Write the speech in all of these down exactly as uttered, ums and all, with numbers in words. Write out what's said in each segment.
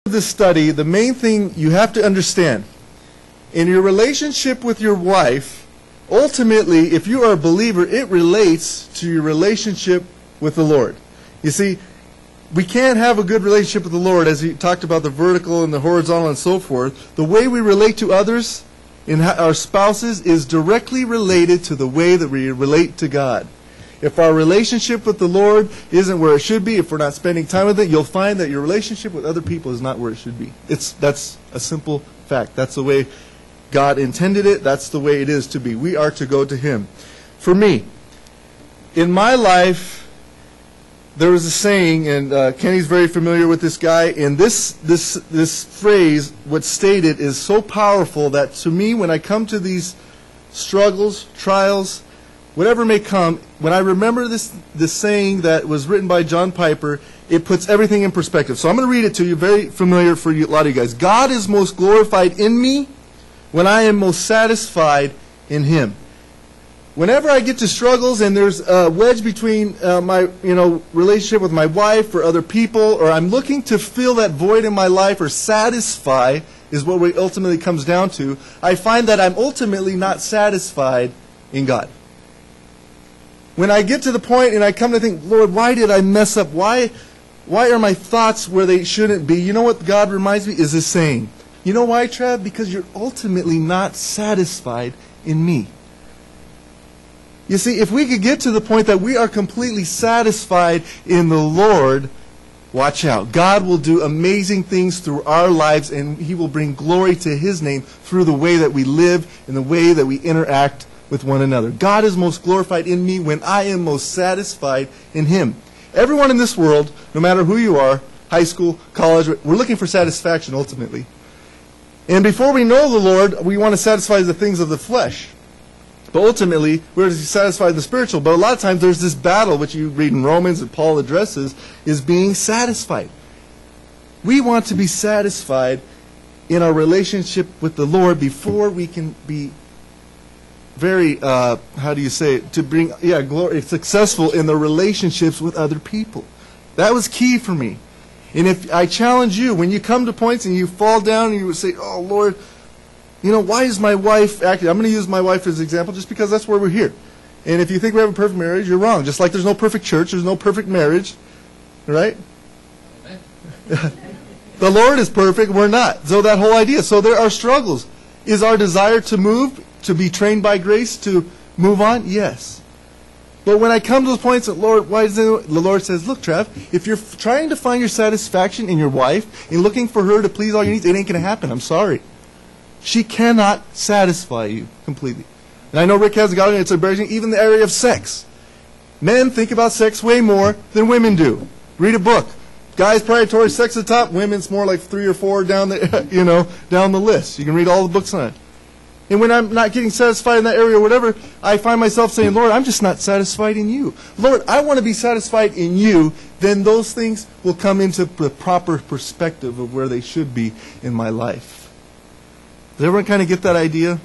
this study, the main thing you have to understand, in your relationship with your wife, ultimately, if you are a believer, it relates to your relationship with the Lord. You see, we can't have a good relationship with the Lord, as he talked about the vertical and the horizontal and so forth. The way we relate to others, in our spouses, is directly related to the way that we relate to God. If our relationship with the Lord isn't where it should be, if we're not spending time with it, you'll find that your relationship with other people is not where it should be. It's that's a simple fact. That's the way God intended it. That's the way it is to be. We are to go to Him. For me, in my life, there was a saying, and uh, Kenny's very familiar with this guy, and this this this phrase, what's stated, is so powerful that to me, when I come to these struggles, trials, whatever may come, when I remember this this saying that was written by John Piper, it puts everything in perspective. So I'm going to read it to you, very familiar for you, a lot of you guys. God is most glorified in me when I am most satisfied in Him. Whenever I get to struggles and there's a wedge between uh, my you know relationship with my wife or other people, or I'm looking to fill that void in my life or satisfy, is what it ultimately comes down to, I find that I'm ultimately not satisfied in God. When I get to the point and I come to think, Lord, why did I mess up? Why, why are my thoughts where they shouldn't be? You know what God reminds me is this saying. You know why, Trav? Because you're ultimately not satisfied in me. You see, if we could get to the point that we are completely satisfied in the Lord, watch out. God will do amazing things through our lives, and He will bring glory to His name through the way that we live and the way that we interact with one another. God is most glorified in me when I am most satisfied in Him. Everyone in this world, no matter who you are, high school, college, we're looking for satisfaction ultimately. And before we know the Lord, we want to satisfy the things of the flesh. But ultimately, we're to satisfy the spiritual. But a lot of times there's this battle, which you read in Romans and Paul addresses, is being satisfied. We want to be satisfied in our relationship with the Lord before we can be very, uh, how do you say it, to bring, yeah, glory, successful in the relationships with other people. That was key for me. And if I challenge you, when you come to points and you fall down and you say, oh, Lord, you know, why is my wife acting? I'm going to use my wife as an example just because that's where we're here. And if you think we have a perfect marriage, you're wrong. Just like there's no perfect church, there's no perfect marriage. Right? The Lord is perfect, we're not. So that whole idea. So there are struggles. Is our desire to move, to be trained by grace, to move on? Yes. But when I come to the points that, Lord, why is it, the Lord says, look, Trev, if you're f- trying to find your satisfaction in your wife and looking for her to please all your needs, it ain't going to happen. I'm sorry. She cannot satisfy you completely. And I know Rick hasn't got it, it's embarrassing, even the area of sex. Men think about sex way more than women do. Read a book. Guys, predatory sex at the top, women's more like three or four down the, you know, down the list. You can read all the books on it. And when I'm not getting satisfied in that area or whatever, I find myself saying, Lord, I'm just not satisfied in you. Lord, I want to be satisfied in you. Then those things will come into the proper perspective of where they should be in my life. Does everyone kind of get that idea?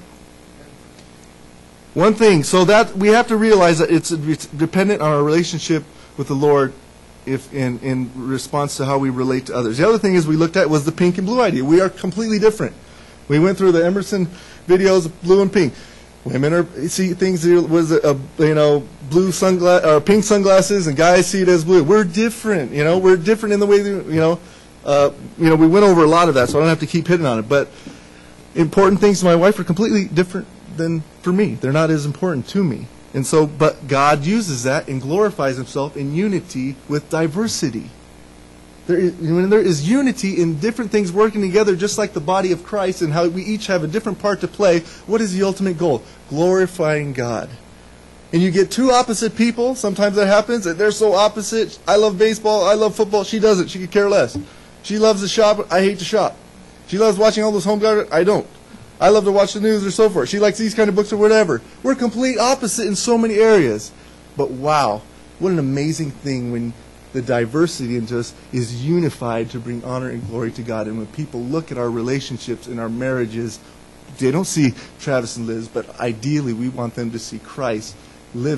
One thing, so that we have to realize that it's dependent on our relationship with the Lord if in, in response to how we relate to others. The other thing is we looked at was the pink and blue idea. We are completely different. We went through the Emerson videos, blue and pink. Women are see things was a, a you know blue sunglass or pink sunglasses, and guys see it as blue. We're different, you know. We're different in the way that, you know. Uh, you know, we went over a lot of that, so I don't have to keep hitting on it. But important things to my wife are completely different than for me. They're not as important to me. And so, but God uses that and glorifies Himself in unity with diversity. There is, when there is unity in different things working together, just like the body of Christ and how we each have a different part to play, what is the ultimate goal? Glorifying God. And you get two opposite people, sometimes that happens, and they're so opposite. I love baseball, I love football, she doesn't, she could care less. She loves to shop, I hate to shop. She loves watching all those home guard, I don't. I love to watch the news or so forth. She likes these kind of books or whatever. We're complete opposite in so many areas. But wow, what an amazing thing when the diversity in us is unified to bring honor and glory to God. And when people look at our relationships and our marriages, they don't see Travis and Liz, but ideally we want them to see Christ living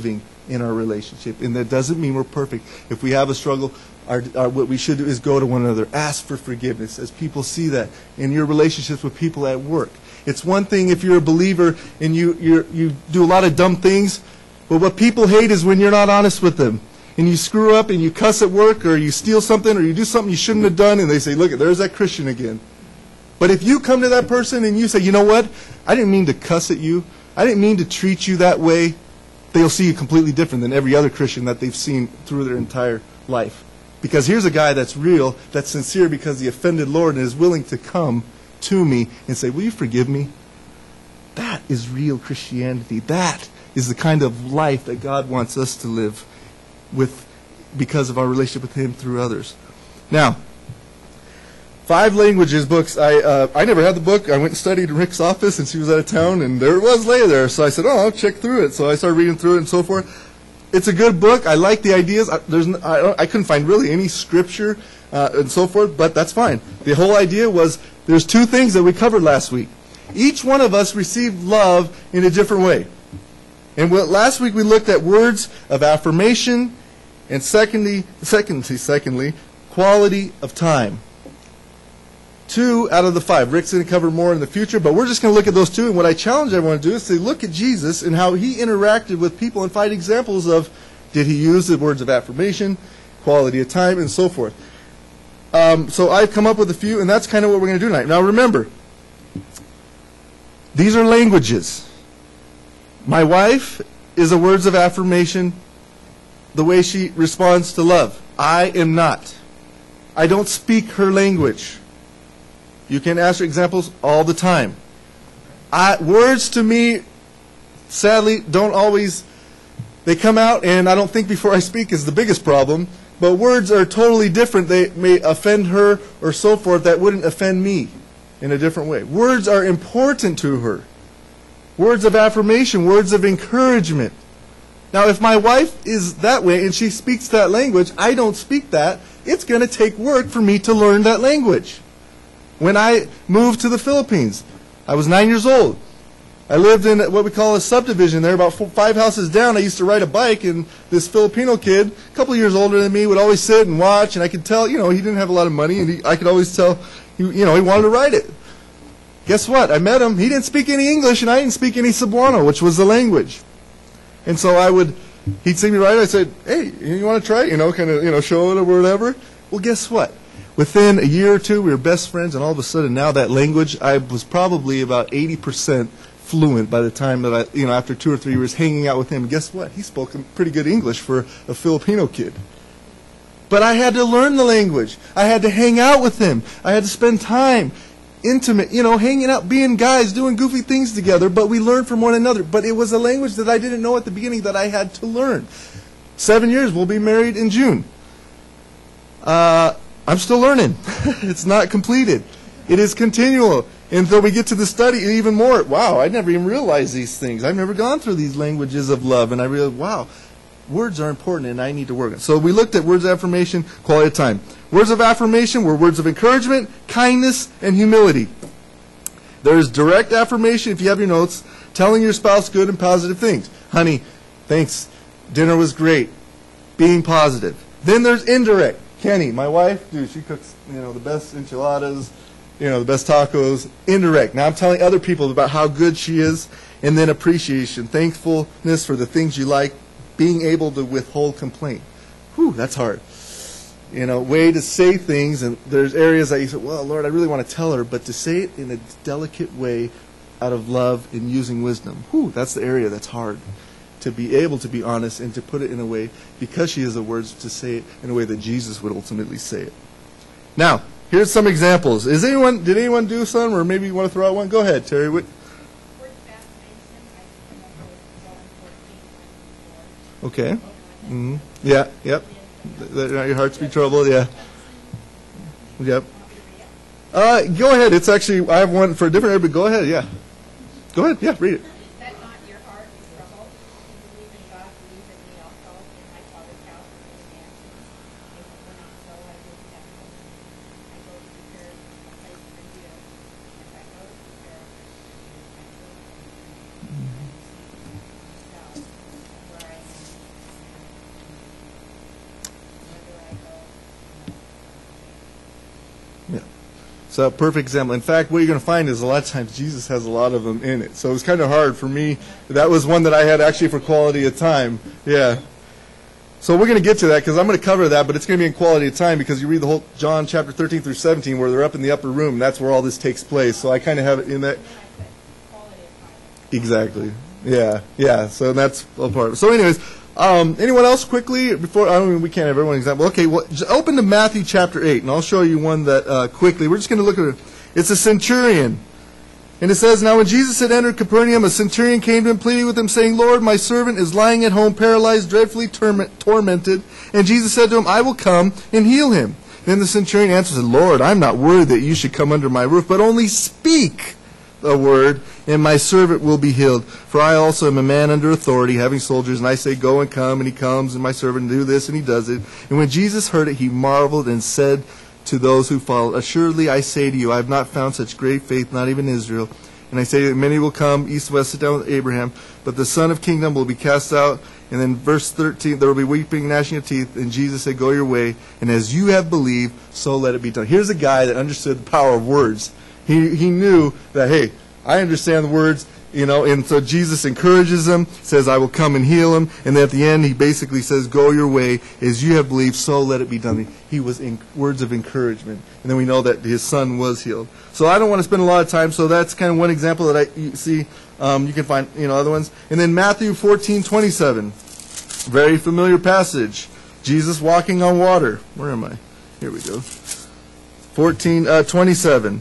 in our relationship. And that doesn't mean we're perfect. If we have a struggle, our, our, what we should do is go to one another, ask for forgiveness, as people see that in your relationships with people at work. It's one thing if you're a believer and you you're, you do a lot of dumb things, but what people hate is when you're not honest with them. And you screw up and you cuss at work, or you steal something, or you do something you shouldn't have done, and they say, look, there's that Christian again. But if you come to that person and you say, you know what, I didn't mean to cuss at you, I didn't mean to treat you that way, they'll see you completely different than every other Christian that they've seen through their entire life. Because here's a guy that's real, that's sincere because he offended Lord and is willing to come to me and say, will you forgive me? That is real Christianity. That is the kind of life that God wants us to live with because of our relationship with Him through others. Now, Five Languages books. I uh, I never had the book. I went and studied in Rick's office since he was out of town, and there it was lay there. So I said, oh, I'll check through it. So I started reading through it and so forth. It's a good book. I like the ideas. I, there's n- I, I couldn't find really any scripture uh, and so forth, but that's fine. The whole idea was there's two things that we covered last week. Each one of us received love in a different way. And what, last week we looked at words of affirmation, and secondly, secondly, secondly, quality of time. Two out of the five. Rick's going to cover more in the future, but we're just going to look at those two. And what I challenge everyone to do is to look at Jesus and how He interacted with people and find examples of, did He use the words of affirmation, quality of time, and so forth. Um, so I've come up with a few, and that's kind of what we're going to do tonight. Now remember, these are languages. My wife is a words of affirmation, the way she responds to love. I am not. I don't speak her language. You can ask her examples all the time. I, words to me, sadly, don't always, they come out, and I don't think before I speak is the biggest problem, but words are totally different. They may offend her or so forth that wouldn't offend me in a different way. Words are important to her. Words of affirmation, words of encouragement. Now, if my wife is that way and she speaks that language, I don't speak that, it's going to take work for me to learn that language. When I moved to the Philippines, I was nine years old. I lived in what we call a subdivision there, about four, five houses down. I used to ride a bike, and this Filipino kid, a couple of years older than me, would always sit and watch, and I could tell, you know, he didn't have a lot of money, and he, I could always tell, he, you know, he wanted to ride it. Guess what? I met him. He didn't speak any English, and I didn't speak any Cebuano, which was the language. And so I would, he'd see me ride it. I said, hey, you want to try it? You know, kind of, you know, show it or whatever. Well, guess what? Within a year or two, we were best friends, and all of a sudden, now that language, I was probably about eighty percent fluent by the time that I, you know, after two or three years hanging out with him. Guess what? He spoke pretty good English for a Filipino kid. But I had to learn the language. I had to hang out with him. I had to spend time, intimate, you know, hanging out, being guys, doing goofy things together, but we learned from one another. But it was a language that I didn't know at the beginning that I had to learn. Seven years, we'll be married in June. Uh... I'm still learning. It's not completed. It is continual. Until we get to the study even more. Wow, I never even realized these things. I've never gone through these languages of love. And I realized, wow, words are important and I need to work on it. So we looked at words of affirmation, quality of time. Words of affirmation were words of encouragement, kindness, and humility. There's direct affirmation, if you have your notes, telling your spouse good and positive things. Honey, thanks. Dinner was great. Being positive. Then there's indirect. Kenny, my wife, dude, she cooks, you know, the best enchiladas, you know, the best tacos. Indirect. Now I'm telling other people about how good she is. And then appreciation, thankfulness for the things you like, being able to withhold complaint. Whew, that's hard. You know, way to say things, and there's areas that you say, well, Lord, I really want to tell her, but to say it in a delicate way out of love and using wisdom. Whew, that's the area that's hard. To be able to be honest and to put it in a way, because she has the words, to say it in a way that Jesus would ultimately say it. Now, here's some examples. Is anyone, did anyone do some, or maybe you want to throw out one? Go ahead, Terry. What? Okay. Mm-hmm. Yeah, yep. Your heart's be troubled, yeah. Yep. Uh, go ahead. It's actually, I have one for a different area, but go ahead, yeah. Go ahead, yeah, read it. So a perfect example. In fact, what you're going to find is a lot of times Jesus has a lot of them in it. So it was kind of hard for me. That was one that I had actually for quality of time. Yeah. So we're going to get to that because I'm going to cover that, but it's going to be in quality of time because you read the whole John chapter thirteen through seventeen where they're up in the upper room. That's where all this takes place. So I kind of have it in that. Exactly. Yeah. Yeah. So that's a part of it. So anyways, um, anyone else quickly before? I mean, we can't have everyone example. Okay. Well, just open to Matthew chapter eight, and I'll show you one that uh, quickly. We're just going to look at it. It's a centurion. And it says, now when Jesus had entered Capernaum, a centurion came to him, pleading with him, saying, Lord, my servant is lying at home, paralyzed, dreadfully torment, tormented. And Jesus said to him, I will come and heal him. Then the centurion answered, Lord, I'm not worthy that you should come under my roof, but only speak a word, and my servant will be healed. For I also am a man under authority, having soldiers, and I say, go and come, and he comes, and my servant do this, and he does it. And when Jesus heard it, he marveled and said to those who followed, assuredly I say to you, I have not found such great faith, not even in Israel. And I say that many will come east and west, sit down with Abraham, but the Son of Kingdom will be cast out. And then verse thirteen, there will be weeping, gnashing of teeth. And Jesus said, go your way, and as you have believed, so let it be done. Here's a guy that understood the power of words. He he knew that, hey, I understand the words. You know, and so Jesus encourages him, says, I will come and heal him. And then at the end, he basically says, go your way, as you have believed, so let it be done. He was in words of encouragement. And then we know that his son was healed. So I don't want to spend a lot of time, so that's kind of one example that I you see. Um, you can find, you know, other ones. And then Matthew fourteen twenty-seven, very familiar passage. Jesus walking on water. Where am I? Here we go. fourteen twenty-seven.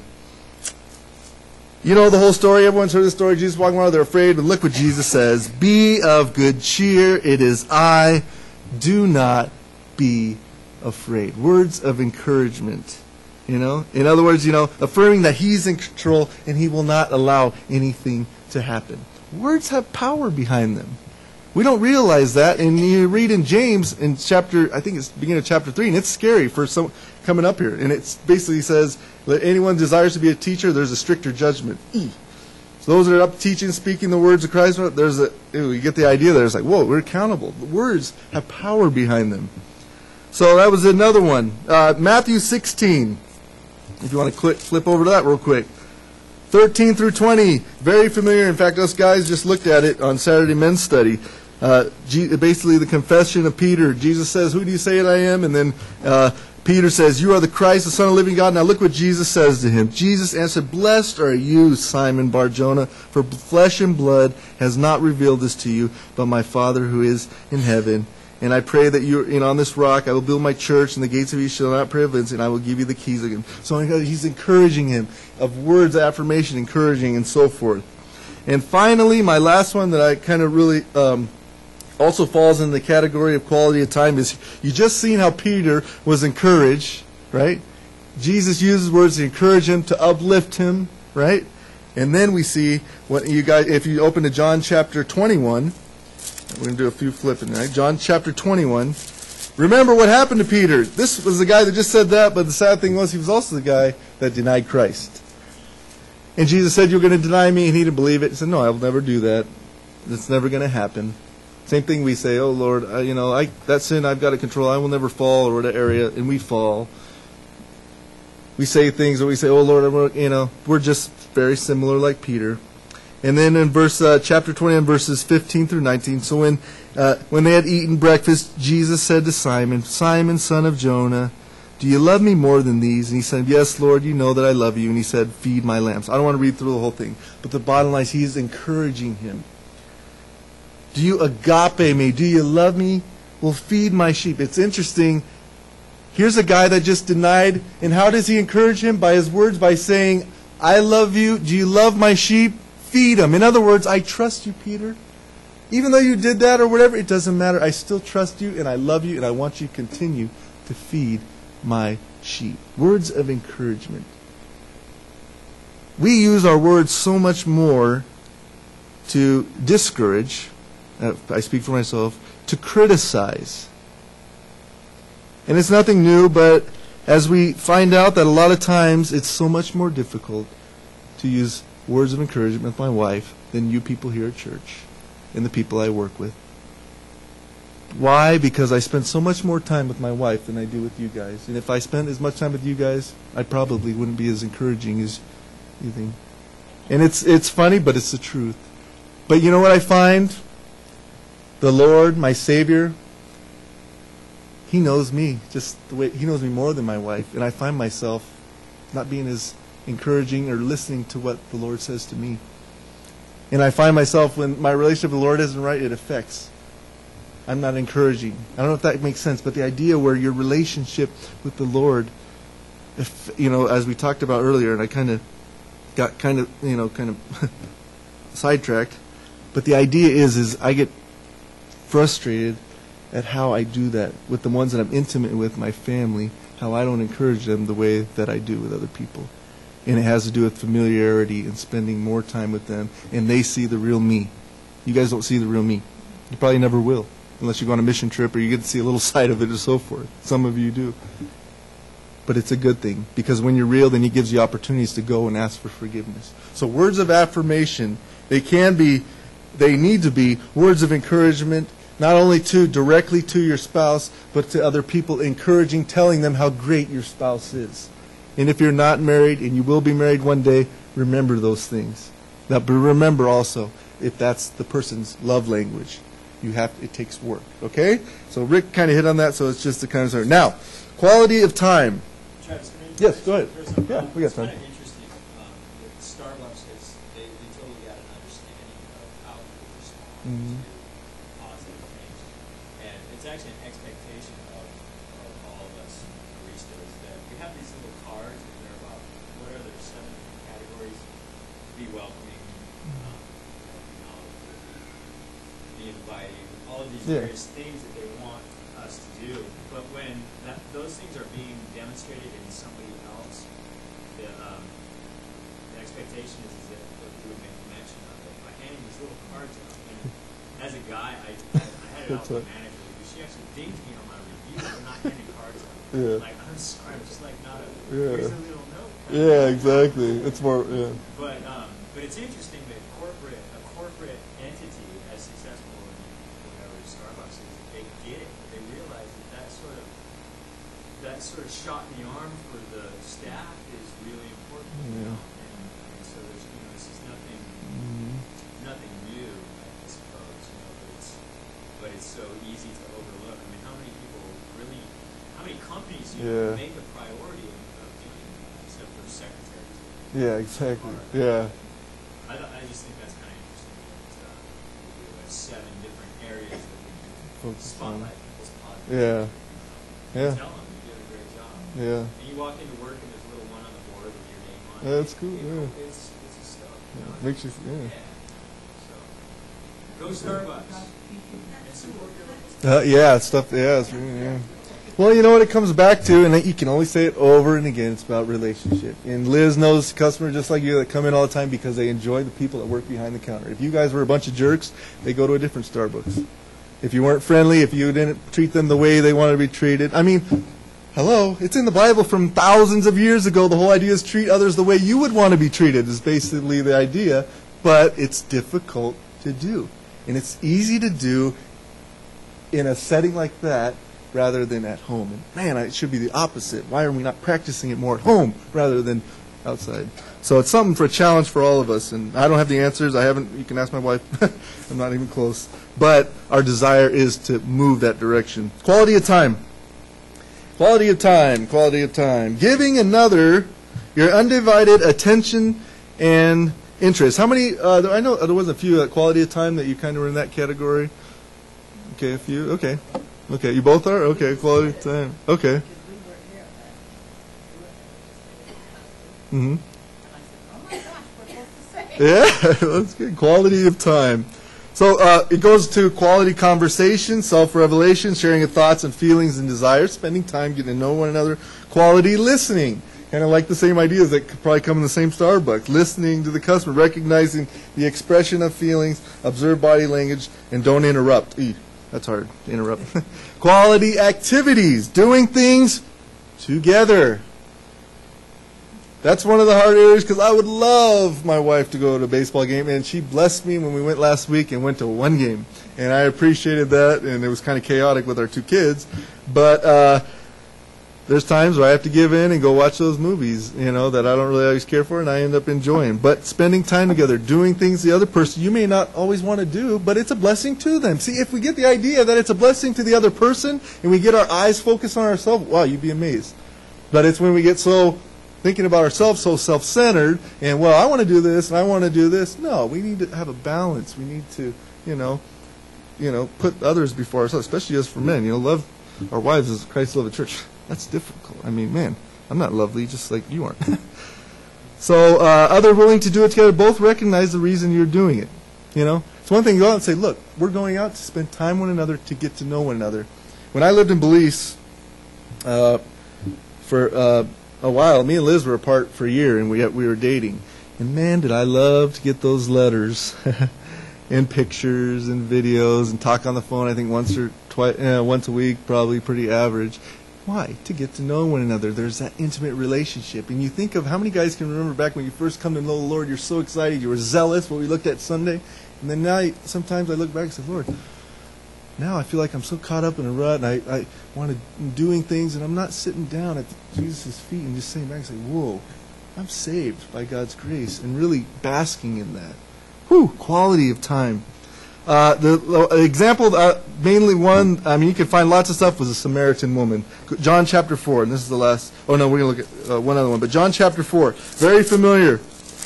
You know the whole story. Everyone's heard the story. Jesus walking around, they're afraid. But look what Jesus says. Be of good cheer. It is I. Do not be afraid. Words of encouragement. You know? In other words, you know, affirming that he's in control and he will not allow anything to happen. Words have power behind them. We don't realize that. And you read in James in chapter, I think it's beginning of chapter three, and it's scary for some coming up here. And it basically says, let anyone desires to be a teacher, there's a stricter judgment. E. So those that are up teaching, speaking the words of Christ, there's a, you get the idea there. It's like, whoa, we're accountable. The words have power behind them. So that was another one. Uh, Matthew sixteen. If you want to click, flip over to that real quick. thirteen through twenty. Very familiar. In fact, us guys just looked at it on Saturday Men's Study. Uh, G- basically the confession of Peter. Jesus says, who do you say that I am? And then uh, Peter says, you are the Christ, the Son of the living God. Now look what Jesus says to him. Jesus answered, blessed are you, Simon Bar-Jonah, for flesh and blood has not revealed this to you, but my Father who is in heaven. And I pray that you, you know, on this rock I will build my church, and the gates of Hades shall not prevail, and I will give you the keys again. So he's encouraging him of words of affirmation, encouraging, and so forth. And finally, my last one that I kind of really um, also falls in the category of quality of time is you just seen how Peter was encouraged, right? Jesus uses words to encourage him, to uplift him, right? And then we see what you guys, if you open to John chapter twenty-one. We're going to do a few flipping, right? John chapter twenty-one. Remember what happened to Peter. This was the guy that just said that, but the sad thing was he was also the guy that denied Christ. And Jesus said, you're going to deny me, and he didn't believe it. He said, no, I will never do that. It's never going to happen. Same thing we say, oh, Lord, uh, you know, I, that sin I've got to control. I will never fall, or that area, and we fall. We say things where we say, oh, Lord, you know, we're just very similar like Peter. And then in verse uh, chapter twenty, and verses fifteen through nineteen, so when uh, when they had eaten breakfast, Jesus said to Simon, Simon, son of Jonah, do you love me more than these? And he said, yes, Lord, you know that I love you. And he said, feed my lambs. I don't want to read through the whole thing, but the bottom line is he is encouraging him. Do you agape me? Do you love me? Well, feed my sheep. It's interesting. Here's a guy that just denied, and how does he encourage him? By his words, by saying, I love you. Do you love my sheep? Feed them. In other words, I trust you, Peter. Even though you did that or whatever, it doesn't matter. I still trust you, and I love you, and I want you to continue to feed my sheep. Words of encouragement. We use our words so much more to discourage, uh, I speak for myself, to criticize. And it's nothing new, but as we find out that a lot of times it's so much more difficult to use words of encouragement with my wife than you people here at church and the people I work with. Why? Because I spend so much more time with my wife than I do with you guys. And if I spent as much time with you guys, I probably wouldn't be as encouraging as you think. And it's it's funny, but it's the truth. But you know what I find? The Lord, my Savior, He knows me just the way He knows me more than my wife. And I find myself not being as encouraging or listening to what the Lord says to me. And I find myself, when my relationship with the Lord isn't right, it affects. I'm not encouraging. I don't know if that makes sense, but the idea where your relationship with the Lord, if, you know, as we talked about earlier, and I kind of got kind of, you know, kind of sidetracked, but the idea is, is I get frustrated at how I do that with the ones that I'm intimate with, my family, how I don't encourage them the way that I do with other people. And it has to do with familiarity and spending more time with them, and they see the real me. You guys don't see the real me. You probably never will, unless you go on a mission trip or you get to see a little side of it and so forth. Some of you do. But it's a good thing, because when you're real, then He gives you opportunities to go and ask for forgiveness. So words of affirmation, they can be, they need to be words of encouragement, not only to directly to your spouse, but to other people, encouraging, telling them how great your spouse is. And if you're not married, and you will be married one day, remember those things. Now, but remember also, if that's the person's love language, you have it takes work. Okay? So Rick kind of hit on that, so it's just the kind of story. Now, quality of time. Travis, can I Yes, go ahead. There's some, Yeah, um, we got it's time. kind of interesting. Um, with Starbucks, is they, they totally got an understanding of how people respond Mhm. to positive things. And it's actually an expectation of, of all of us baristas that we have these little cards, and they're about, what are there, seven categories? Be welcoming, um, be knowledgeable, be inviting, all of these Yeah. various things that they want us to do. But when that, those things are being demonstrated in somebody else, the, um, the expectation is, is that that we would make mention of it by handing these little cards out. And as a guy, I, I, I had it out with my manager because she actually dinged me on my review for not handing cards out. Yeah. Like, I'm sorry, I'm just like not a, Yeah. here's a little note. Yeah, exactly. It's more, yeah. But um, but it's interesting that corporate a corporate entity as successful in whatever Starbucks is, they get it. They realize that that sort of that sort of shot in the arm for the staff is really important. Yeah. And, and so there's you know this is nothing Mhm. nothing new, I suppose. You know, but it's but it's so easy to overlook. I mean, how many people really, how many companies you Yeah. know, make a priority of, of doing that, except for secretaries? Yeah, exactly. Yeah. I, th- I just think that's kind of interesting that uh, we have seven different areas that we can Focus on. spotlight people's positive. Yeah. You Yeah. tell them you did a great job. Yeah. And you walk into work and there's a little one on the board with your name on it. Yeah, that's cool, You know, yeah. It's, it's a stuff. You Yeah. know, Makes you, yeah. yeah. So, go Starbucks. And support your local Uh, yeah, stuff. Yeah, it's really, yeah. Well, you know what it comes back to, and you can only say it over and again. It's about relationship. And Liz knows customers just like you that come in all the time because they enjoy the people that work behind the counter. If you guys were a bunch of jerks, they go to a different Starbucks. If you weren't friendly, if you didn't treat them the way they wanted to be treated, I mean, hello, it's in the Bible from thousands of years ago. The whole idea is treat others the way you would want to be treated is basically the idea, but it's difficult to do. And it's easy to do in a setting like that rather than at home. And man, it should be the opposite. Why are we not practicing it more at home rather than outside? So it's something for a challenge for all of us. And I don't have the answers. I haven't. You can ask my wife. I'm not even close. But our desire is to move that direction. Quality of time. Quality of time. Quality of time. Giving another your undivided attention and interest. How many? Uh, I know there was a few uh, quality of time that you kind of were in that category. Okay, a few. Okay. Okay, you both are? Okay, quality of time. Okay. Mm-hmm. Yeah, that's good. Quality of time. So uh, it goes to quality conversation, self-revelation, sharing of thoughts and feelings and desires, spending time getting to know one another, quality listening. Kind of like the same ideas that could probably come in the same Starbucks. Listening to the customer, recognizing the expression of feelings, observe body language, and don't interrupt. Eeh. That's hard to interrupt. Quality activities, doing things together. That's one of the hard areas because I would love my wife to go to a baseball game, and she blessed me when we went last week and went to one game. and I appreciated that, and it was kind of chaotic with our two kids. But uh, there's times where I have to give in and go watch those movies, you know, that I don't really always care for, and I end up enjoying. But spending time together, doing things the other person you may not always want to do, but it's a blessing to them. See, if we get the idea that it's a blessing to the other person, and we get our eyes focused on ourselves, wow, you'd be amazed. But it's when we get so thinking about ourselves, so self-centered, and, well, I want to do this, and I want to do this. No, we need to have a balance. We need to, you know, you know, put others before ourselves, especially as for men. You know, love our wives as Christ loved the church. That's difficult. I mean, man, I'm not lovely just like you aren't. So uh, other willing to do it together, both recognize the reason you're doing it. You know, it's one thing to go out and say, look, we're going out to spend time with one another, to get to know one another. When I lived in Belize uh, for uh, a while, me and Liz were apart for a year, and we we were dating. And man, did I love to get those letters and pictures and videos and talk on the phone. I think once or twice, uh, once a week, probably pretty average. Why? To get to know one another. There's that intimate relationship. And you think of how many guys can remember back when you first come to know the Lord, you're so excited, you were zealous, what we looked at Sunday. And then now, sometimes I look back and say, Lord, now I feel like I'm so caught up in a rut, and I, I want to I'm doing things, and I'm not sitting down at Jesus' feet and just saying back and say, whoa, I'm saved by God's grace, and really basking in that. Whew, quality of time. Uh, the, the example, uh, mainly one, I mean, you can find lots of stuff, was a Samaritan woman. John chapter four, and this is the last, oh no, we're going to look at uh, one other one, but John chapter four, very familiar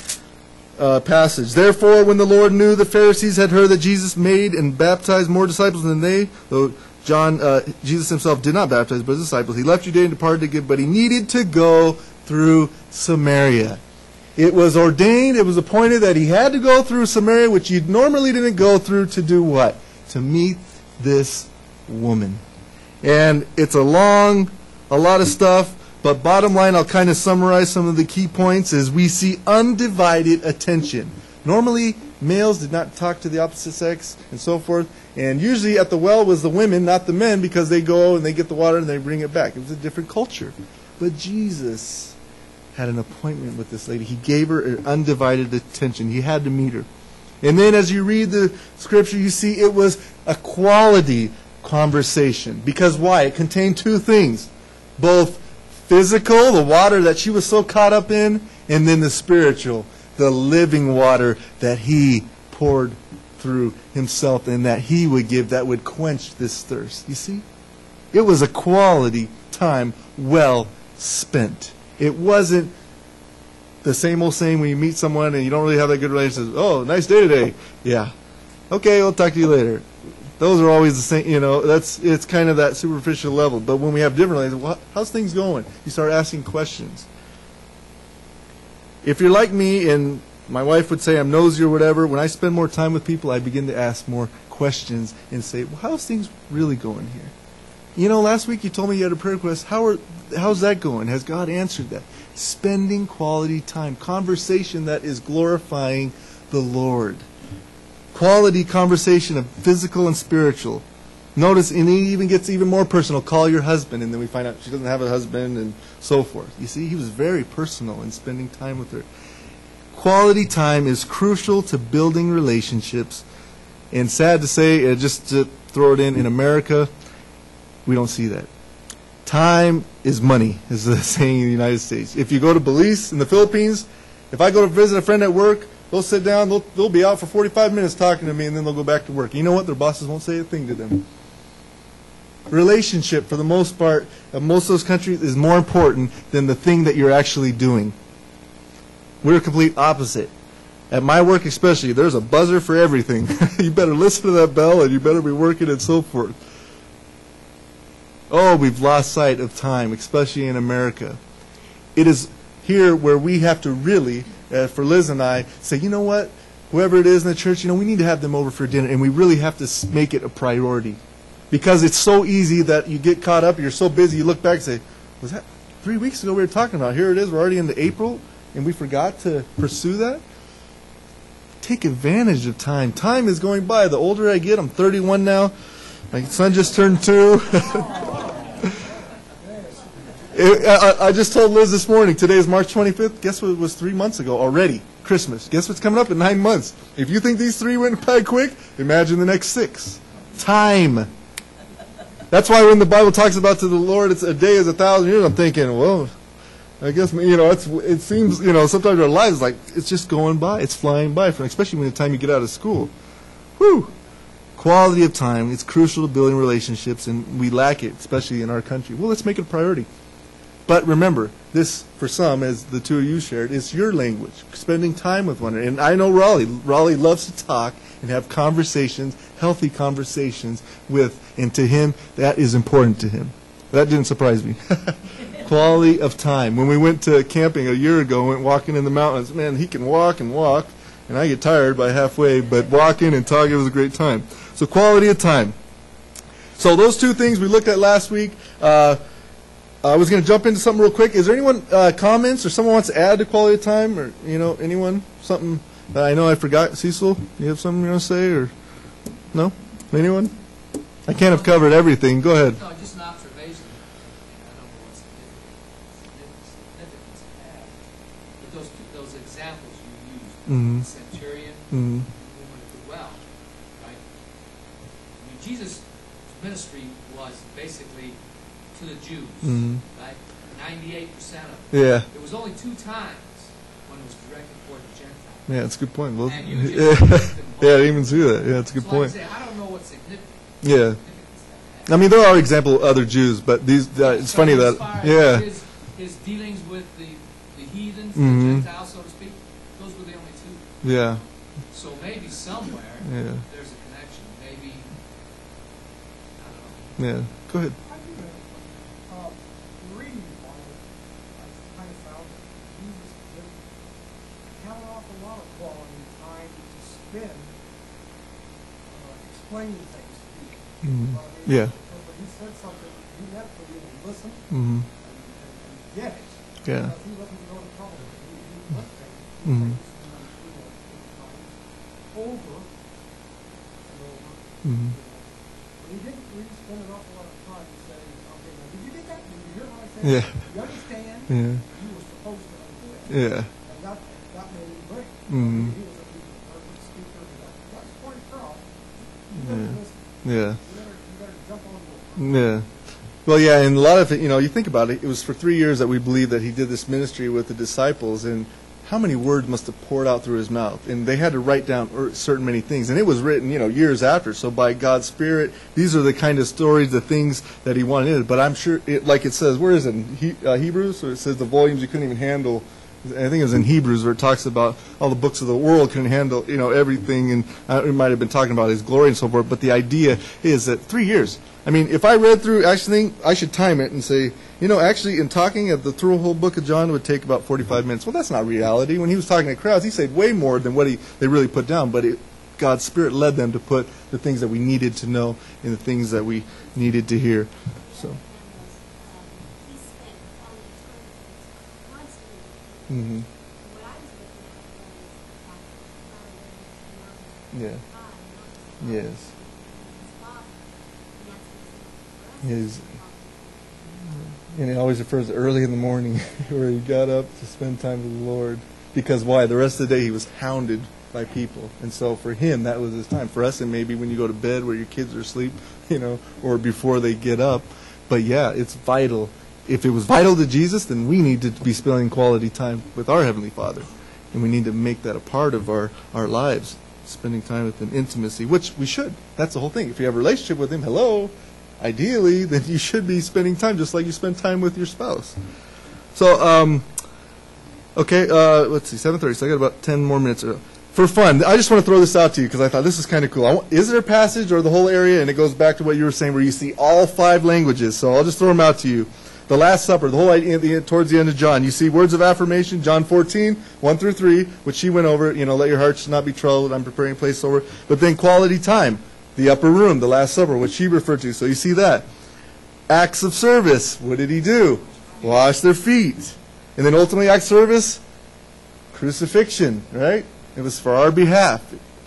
uh, passage. Therefore, when the Lord knew the Pharisees had heard that Jesus made and baptized more disciples than they, though John, uh, Jesus himself did not baptize, but his disciples, he left Judea and departed to give, but he needed to go through Samaria. It was ordained, it was appointed that he had to go through Samaria, which he normally didn't go through, to do what? To meet this woman. And it's a long, a lot of stuff, but bottom line, I'll kind of summarize some of the key points, is we see undivided attention. Normally, males did not talk to the opposite sex and so forth, and usually at the well was the women, not the men, because they go and they get the water and they bring it back. It was a different culture. But Jesus had an appointment with this lady. He gave her an undivided attention. He had to meet her. And then as you read the scripture, you see it was a quality conversation. Because why? It contained two things. Both physical, the water that she was so caught up in, and then the spiritual, the living water that he poured through himself and that he would give, that would quench this thirst. You see? It was a quality time well spent. It wasn't the same old saying when you meet someone and you don't really have that good relationship. Oh, nice day today. Yeah. Okay, we'll talk to you later. Those are always the same, you know, that's, it's kind of that superficial level. But when we have different relationships, well, how's things going? You start asking questions. If you're like me, and my wife would say I'm nosy or whatever, when I spend more time with people, I begin to ask more questions and say, well, how's things really going here? You know, last week you told me you had a prayer request. How are, how's that going? Has God answered that? Spending quality time. Conversation that is glorifying the Lord. Quality conversation of physical and spiritual. Notice, and it even gets even more personal. Call your husband, and then we find out she doesn't have a husband and so forth. You see, he was very personal in spending time with her. Quality time is crucial to building relationships. And sad to say, uh, just to throw it in, in America, we don't see that. Time is money, is the saying in the United States. If you go to Belize in the Philippines, if I go to visit a friend at work, they'll sit down, they'll, they'll be out for forty-five minutes talking to me, and then they'll go back to work. You know what? Their bosses won't say a thing to them. Relationship, for the most part, of most of those countries, is more important than the thing that you're actually doing. We're a complete opposite. At my work especially, there's a buzzer for everything. You better listen to that bell, and you better be working and so forth. Oh, we've lost sight of time, especially in America. It is here where we have to really, uh, for Liz and I, say, you know what? Whoever it is in the church, you know, we need to have them over for dinner, and we really have to make it a priority. Because it's so easy that you get caught up, you're so busy, you look back and say, was that three weeks ago we were talking about? Here it is, we're already into April, and we forgot to pursue that? Take advantage of time. Time is going by. The older I get, I'm thirty-one now. My son just turned two. It, I, I just told Liz this morning, today is March twenty-fifth. Guess what, it was three months ago already? Christmas. Guess what's coming up in nine months? If you think these three went by quick, imagine the next six. Time. That's why when the Bible talks about to the Lord, it's a day is a thousand years, I'm thinking, well, I guess, you know, it's, it seems, you know, sometimes our lives, like, it's just going by. It's flying by, especially when the time you get out of school. Whew. Quality of time, it's crucial to building relationships, and we lack it, especially in our country. Well, let's make it a priority. But remember, this, for some, as the two of you shared, is your language, spending time with one another. And I know Raleigh. Raleigh loves to talk and have conversations, healthy conversations with, and to him, that is important to him. That didn't surprise me. Quality of time. When we went to camping a year ago, went walking in the mountains, man, he can walk and walk, and I get tired by halfway, but walking and talking was a great time. So quality of time. So those two things we looked at last week. Uh, I was going to jump into something real quick. Is there anyone uh, comments or someone wants to add to quality of time, or you know anyone something that I know I forgot? Cecil, you have something you want to say, or no? Anyone? I can't have covered everything. Go ahead. No, just an observation. I don't know what significance, significance it has. But those those examples you used, Mm-hmm. the centurion, Mm-hmm. the woman at the well, right? I mean, Jesus' ministry was basically to the Jews, Mm-hmm. right? Ninety-eight percent of it. Yeah. There was only two times when it was directed toward the Gentiles. Yeah, that's a good point. Well, And you just yeah, I didn't even see that. Yeah, that's a good so point. Like I, say, I don't know what significance. Yeah. significance that has. I mean, there are example of other Jews, but these uh, it's So funny as that far as yeah. his, his dealings with the, the heathens, Mhm. the Gentiles, so to speak, those were the only two. Yeah. So maybe somewhere Yeah. there's a connection. Maybe, I don't know. Yeah. Go ahead. I think that, uh, reading the Bible, I kind of found that Jesus didn't have an awful lot of quality time to spend uh, explaining things to people. Mhm. Uh, I mean, Yeah. When he said something, he meant for you to listen Mm-hmm. and, and, and get it. Yeah. Because he wasn't going to trouble with it. He, he put things, Mhm. things you know, through the, through the times over and over. Mhm. But he didn't really spend an awful lot of time saying, okay, now did you get that? Did you hear what I said? Yeah. You understand? Yeah. You were supposed to understand. Yeah. And that, that made him great. Mhm. He was a, he was a perfect speaker. And that, that's the point across. You Yeah. better listen. Yeah. You better, you better jump on board. Yeah. Well, yeah, and a lot of it, you know, you think about it, it was for three years that we believe that he did this ministry with the disciples, and how many words must have poured out through his mouth? And they had to write down er- certain many things, and it was written, you know, years after. So by God's Spirit, these are the kind of stories, the things that he wanted. But I'm sure, it, like it says, where is it? In he, uh, Hebrews, or it says the volumes you couldn't even handle. I think it was in Hebrews where it talks about all the books of the world couldn't handle, you know, everything, and uh, it might have been talking about his glory and so forth. But the idea is that three years. I mean, if I read through, actually, think I should time it and say, you know, actually, in talking of the through a whole book of John would take about forty-five minutes. Well, that's not reality. When he was talking to crowds, he said way more than what he they really put down. But it, God's Spirit led them to put the things that we needed to know and the things that we needed to hear. So. Mm-hmm. Yeah. Yes. His, and it always refers to early in the morning where he got up to spend time with the Lord. Because why? The rest of the day he was hounded by people. And so for him, that was his time. For us, it may be when you go to bed where your kids are asleep, you know, or before they get up. But yeah, it's vital. If it was vital to Jesus, then we need to be spending quality time with our Heavenly Father. And we need to make that a part of our, our lives, spending time with Him, intimacy, which we should. That's the whole thing. If you have a relationship with Him, hello, ideally, then you should be spending time just like you spend time with your spouse. So, um, okay, uh, let's see, seven thirty, so I got about ten more minutes. For fun, I just want to throw this out to you because I thought this is kind of cool. I want, is there a passage or the whole area, and it goes back to what you were saying, where you see all five languages, so I'll just throw them out to you. The Last Supper, the whole idea towards the end of John. You see words of affirmation, John fourteen, one through three, which she went over, you know, let your hearts not be troubled, I'm preparing a place over. But then quality time, the upper room, the Last Supper, which she referred to. So you see that. Acts of service, what did he do? Wash their feet. And then ultimately, acts of service, crucifixion, right? It was for our behalf.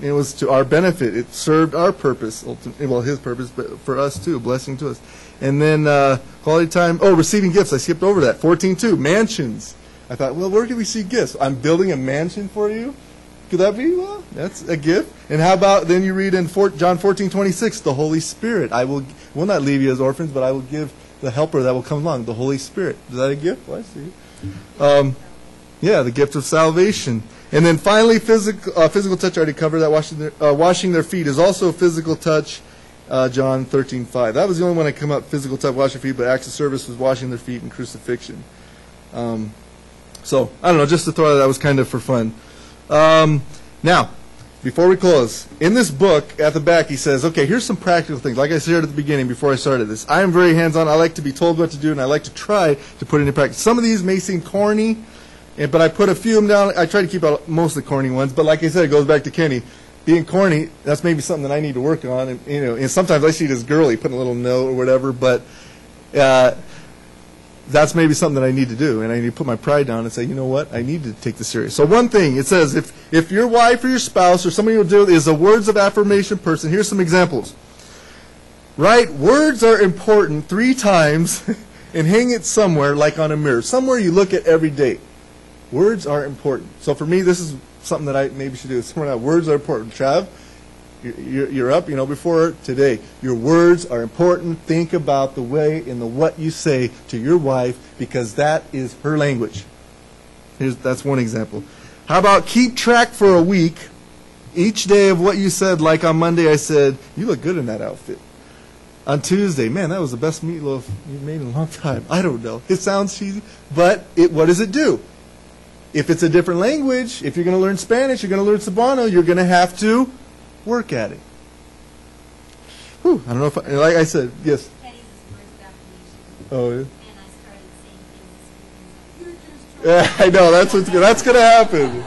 It was to our benefit. It served our purpose, ultimately, well, his purpose, but for us too, a blessing to us. And then uh, quality time, oh, receiving gifts. I skipped over that. fourteen two, mansions. I thought, well, where do we see gifts? I'm building a mansion for you? Could that be? Well, that's a gift. And how about, then you read in John fourteen twenty-six, the Holy Spirit. I will will not leave you as orphans, but I will give the helper that will come along, the Holy Spirit. Is that a gift? Well, I see. Um, yeah, the gift of salvation. And then finally, physical uh, physical touch. I already covered that. Washing their, uh, washing their feet is also a physical touch. Uh, John thirteen five. That was the only one that come up, physical touch, washing feet, but acts of service was washing their feet and crucifixion. Um, so, I don't know, just to throw that, that was kind of for fun. Um, now, before we close, in this book, at the back, he says, okay, here's some practical things. Like I said at the beginning, before I started this, I am very hands-on. I like to be told what to do, and I like to try to put it into practice. Some of these may seem corny, and, but I put a few of them down. I try to keep out most of the corny ones, but like I said, it goes back to Kenny. Being corny, that's maybe something that I need to work on. And, you know, and sometimes I see it as girly, putting a little note or whatever, but uh, that's maybe something that I need to do, and I need to put my pride down and say, you know what, I need to take this serious. So one thing, it says, if, if your wife or your spouse or somebody you'll deal with is a words of affirmation person, here's some examples. Right? Words are important three times and hang it somewhere, like on a mirror. Somewhere you look at every day. Words are important. So for me, this is something that I maybe should do. Somewhere now, words are important. Trav, you're, you're up, you know, before today. Your words are important. Think about the way and the what you say to your wife, because that is her language. Here's, that's one example. How about keep track for a week, each day of what you said. Like on Monday I said, you look good in that outfit. On Tuesday, man, that was the best meatloaf you've made in a long time. I don't know. It sounds cheesy, but it, what does it do? If it's a different language, if you're going to learn Spanish, you're going to learn Cebuano, you're going to have to work at it. Whew, I don't know if, I, like I said, yes. Kenny's is words of affirmation. Oh, yeah. And I started saying things as you're just Yeah, I know, that's what's good. That's going to happen.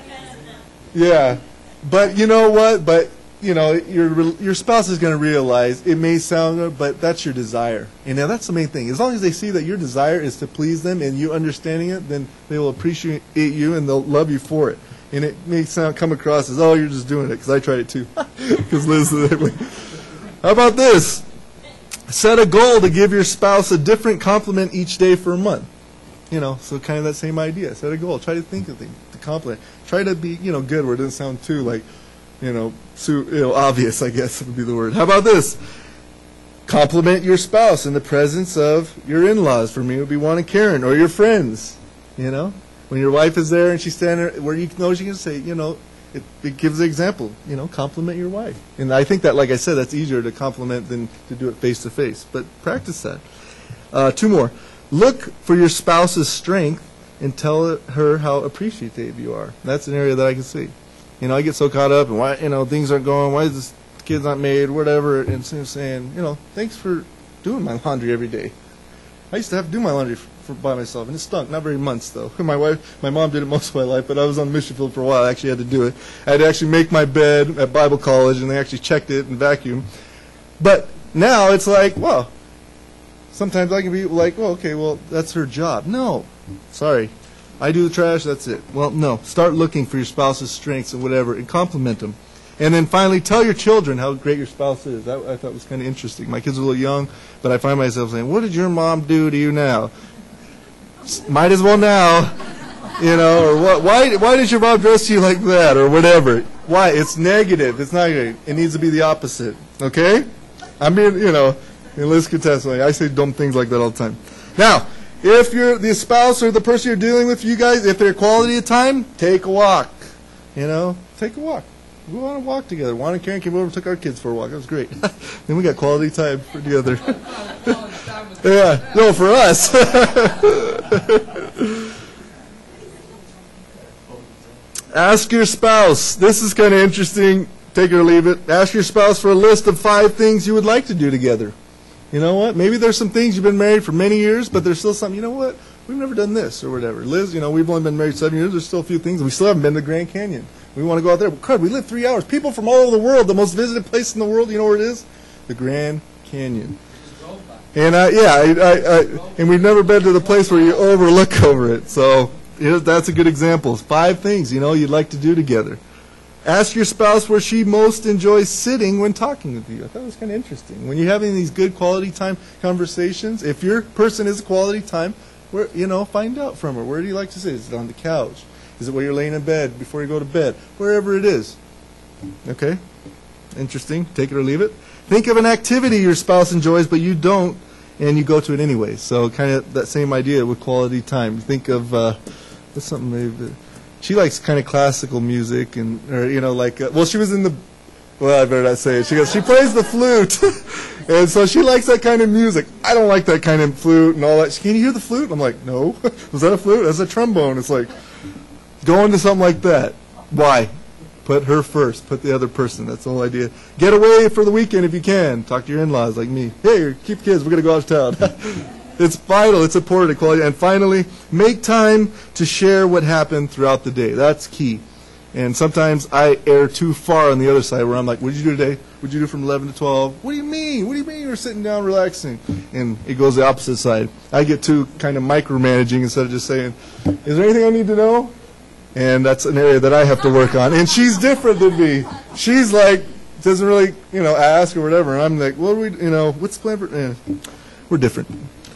Yeah. But you know what? But, you know, your your spouse is going to realize it may sound good, but that's your desire. You know, that's the main thing. As long as they see that your desire is to please them and you understanding it, then they will appreciate you and they'll love you for it. And it may sound come across as, oh, you're just doing it, because I tried it too. Because Liz is that way. How about this? Set a goal to give your spouse a different compliment each day for a month. You know, so kind of that same idea. Set a goal. Try to think of things to compliment. Try to be, you know, good where it doesn't sound too like, you know, so, you know, obvious, I guess would be the word. How about this? Compliment your spouse in the presence of your in-laws. For me, it would be Juan and Karen, or your friends. You know, when your wife is there and she's standing there, where you know she can say, you know, it, it gives an example. You know, compliment your wife. And I think that, like I said, that's easier to compliment than to do it face to face. But practice that. Uh, two more. Look for your spouse's strength and tell her how appreciative you are. That's an area that I can see. You know, I get so caught up in why, you know, things aren't going, why is this kid's not made, whatever, and saying, you know, thanks for doing my laundry every day. I used to have to do my laundry for, for, by myself, and it stunk. Not very months, though. My wife, my mom did it most of my life, but I was on the mission field for a while. I actually had to do it. I had to actually make my bed at Bible college, and they actually checked it and vacuumed. But now it's like, well, sometimes I can be like, well, okay, well, that's her job. No, sorry. I do the trash, that's it. Well, no. Start looking for your spouse's strengths and whatever, and compliment them. And then finally, tell your children how great your spouse is. That I thought was kind of interesting. My kids are a little young, but I find myself saying, what did your mom do to you now? Might as well now. You know, or what? Why, why does your mom dress you like that, or whatever? Why? It's negative. It's not great. It needs to be the opposite. Okay? I mean, you know, and Liz could testify. I say dumb things like that all the time. Now, if you're the spouse or the person you're dealing with, you guys, if they're quality of time, take a walk. You know, take a walk. We want to walk together. Juan and Karen came over and took our kids for a walk. That was great. Then we got quality time for together. Yeah, no, for us. Ask your spouse. This is kind of interesting. Take it or leave it. Ask your spouse for a list of five things you would like to do together. You know what? Maybe there's some things you've been married for many years, but there's still something, you know what? We've never done this or whatever. Liz, you know, we've only been married seven years. There's still a few things. We still haven't been to the Grand Canyon. We want to go out there. But crud, we live three hours. People from all over the world, the most visited place in the world, you know where it is? The Grand Canyon. And uh, yeah, I, I, I, and we've never been to the place where you overlook over it. So you know, that's a good example. Five things, you know, you'd like to do together. Ask your spouse where she most enjoys sitting when talking with you. I thought it was kind of interesting. When you're having these good quality time conversations, if your person is quality time, where, you know, find out from her. Where do you like to sit? Is it on the couch? Is it while you're laying in bed before you go to bed? Wherever it is. Okay? Interesting. Take it or leave it. Think of an activity your spouse enjoys, but you don't, and you go to it anyway. So kind of that same idea with quality time. Think of, uh, what's something maybe... She likes kind of classical music, and or you know, like uh, well, she was in the well, I better not say it. She goes, she plays the flute, and so she likes that kind of music. I don't like that kind of flute and all that. Can you hear the flute? I'm like, no. Was that a flute? That's a trombone. It's like going to something like that. Why? Put her first. Put the other person. That's the whole idea. Get away for the weekend if you can. Talk to your in-laws like me. Hey, keep kids. We're gonna go out of town. It's vital. It's important. Quality. And finally, make time to share what happened throughout the day. That's key. And sometimes I err too far on the other side where I'm like, what did you do today? What did you do from eleven to twelve? What do you mean? What do you mean you're sitting down relaxing? And it goes the opposite side. I get too kind of micromanaging instead of just saying, is there anything I need to know? And that's an area that I have to work on. And she's different than me. She's like, doesn't really, you know, ask or whatever. And I'm like, what do we, you know, what's the plan for, eh. We're different.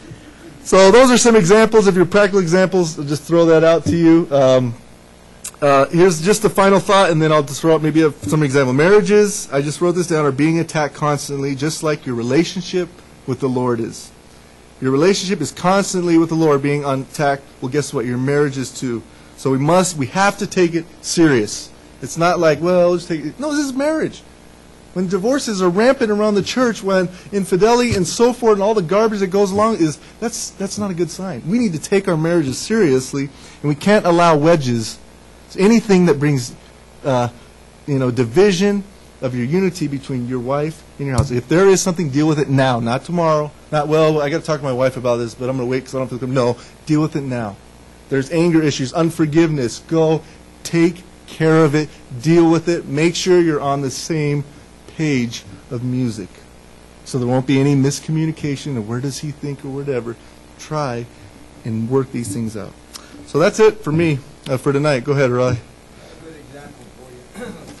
So those are some examples of your practical examples. I'll just throw that out to you. Um, uh, here's just the final thought, and then I'll just throw out maybe a, some example. Marriages, I just wrote this down, are being attacked constantly, just like your relationship with the Lord is. Your relationship is constantly with the Lord being attacked. Well, guess what? Your marriage is too. So we must, we have to take it serious. It's not like, well, let's take it. No, this is marriage. When divorces are rampant around the church, when infidelity and so forth and all the garbage that goes along, is that's that's not a good sign. We need to take our marriages seriously, and we can't allow wedges. So anything that brings, uh, you know, division of your unity between your wife and your house. If there is something, deal with it now, not tomorrow. Not, well, I got to talk to my wife about this, but I'm going to wait because I don't feel good. No, deal with it now. There's anger issues, unforgiveness. Go take care of it. Deal with it. Make sure you're on the same page of music, so there won't be any miscommunication of where does he think or whatever. Try and work these things out. So that's it for me uh, for tonight. Go ahead, Roy. A good example for you.